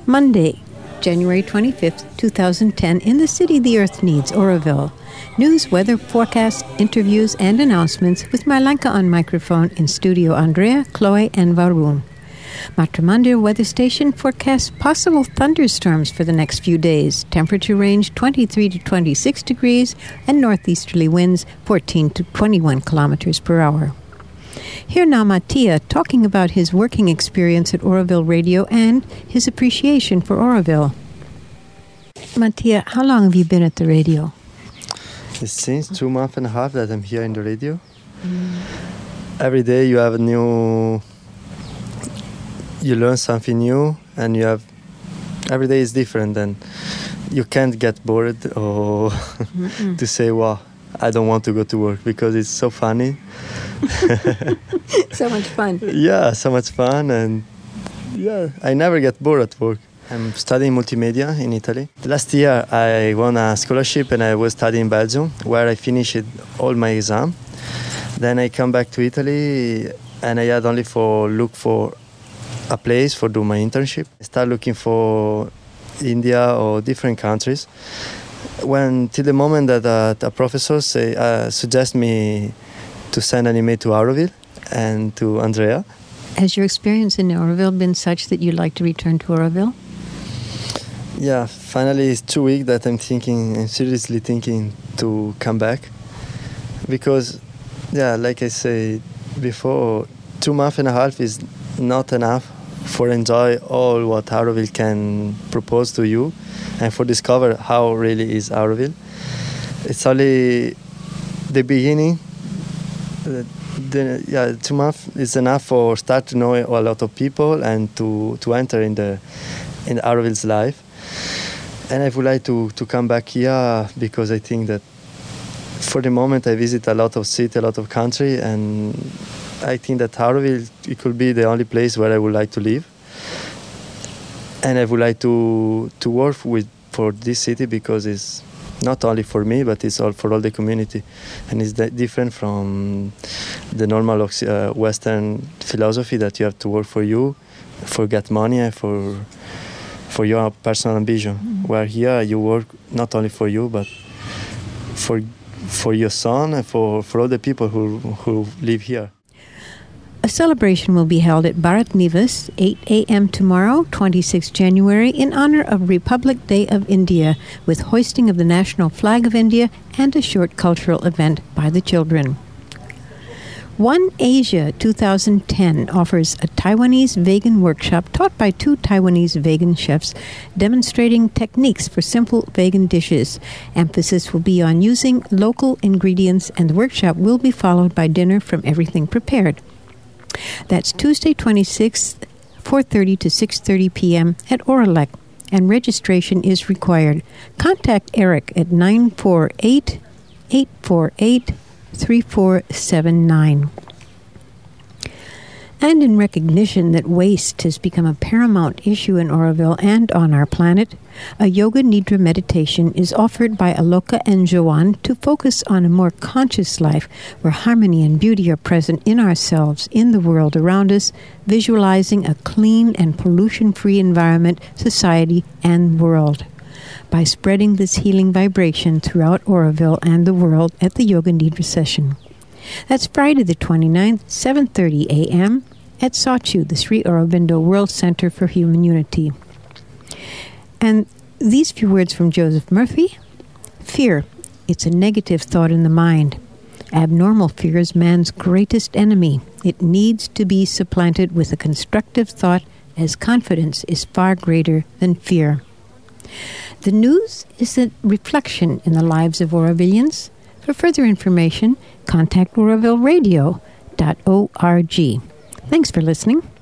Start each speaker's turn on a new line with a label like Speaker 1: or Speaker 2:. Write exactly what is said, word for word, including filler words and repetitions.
Speaker 1: Monday, January twenty-fifth, twenty ten, in the city the earth needs, Oroville. News, weather, forecasts, interviews, and announcements with Marlenka on microphone, in studio Andrea, Chloe, and Varun. Matrimandir weather station forecasts possible thunderstorms for the next few days. Temperature range twenty-three to twenty-six degrees and northeasterly winds fourteen to twenty-one kilometers per hour. Here now Mattia talking about his working experience at Oroville Radio and his appreciation for Oroville. Mattia, how long have you been at the radio?
Speaker 2: It's since two months and a half that I'm here in the radio. Mm. Every day you have a new... You learn something new, and you have... Every day is different, and you can't get bored or to say, wow, I don't want to go to work, because it's so funny.
Speaker 1: So much fun.
Speaker 2: Yeah, so much fun, and yeah, I never get bored at work. I'm studying multimedia in Italy. Last year I won a scholarship and I was studying in Belgium, where I finished all my exam. Then I come back to Italy and I had only for look for a place for do my internship. I start looking for India or different countries. When till the moment that uh, a professor say uh, suggest me to send an email to Oroville and to Andrea.
Speaker 1: Has your experience in Oroville been such that you'd like to return to Oroville?
Speaker 2: Yeah, finally it's two weeks that I'm thinking, I'm seriously thinking to come back. Because, yeah, like I said before, two months and a half is not enough for enjoy all what Oroville can propose to you and for discover how really is Oroville. It's only the beginning. The, the, yeah, two months is enough for start to know a lot of people and to, to enter in the in Oroville's life. And I would like to, to come back here because I think that for the moment I visit a lot of city, a lot of country, and I think that Oroville, it could be the only place where I would like to live. And I would like to to work with for this city because it's not only for me, but it's all for all the community. And it's different from the normal uh, Western philosophy that you have to work for you, for get money, and for for your personal ambition. Mm-hmm. Where here you work not only for you, but for for your son and for, for all the people who who live here.
Speaker 1: A celebration will be held at Bharat Nivas, eight a.m. tomorrow, twenty-sixth January, in honor of Republic Day of India, with hoisting of the national flag of India and a short cultural event by the children. One Asia twenty ten offers a Taiwanese vegan workshop taught by two Taiwanese vegan chefs, demonstrating techniques for simple vegan dishes. Emphasis will be on using local ingredients, and the workshop will be followed by dinner from Everything Prepared. That's Tuesday twenty-sixth, four thirty to six thirty p.m. at Oralec, and registration is required. Contact Eric at nine four eight, eight four eight, three four seven nine. And in recognition that waste has become a paramount issue in Oroville and on our planet, a Yoga Nidra meditation is offered by Aloka and Joanne to focus on a more conscious life where harmony and beauty are present in ourselves, in the world around us, visualizing a clean and pollution-free environment, society, and world. By spreading this healing vibration throughout Oroville and the world at the Yoga Nidra session. That's Friday the twenty-ninth, seven thirty a.m. at Sachu, the Sri Aurobindo World Center for Human Unity. And these few words from Joseph Murphy. Fear, it's a negative thought in the mind. Abnormal fear is man's greatest enemy. It needs to be supplanted with a constructive thought, as confidence is far greater than fear. The news is a reflection in the lives of Orovillians. For further information, contact oroville radio dot org. Thanks for listening.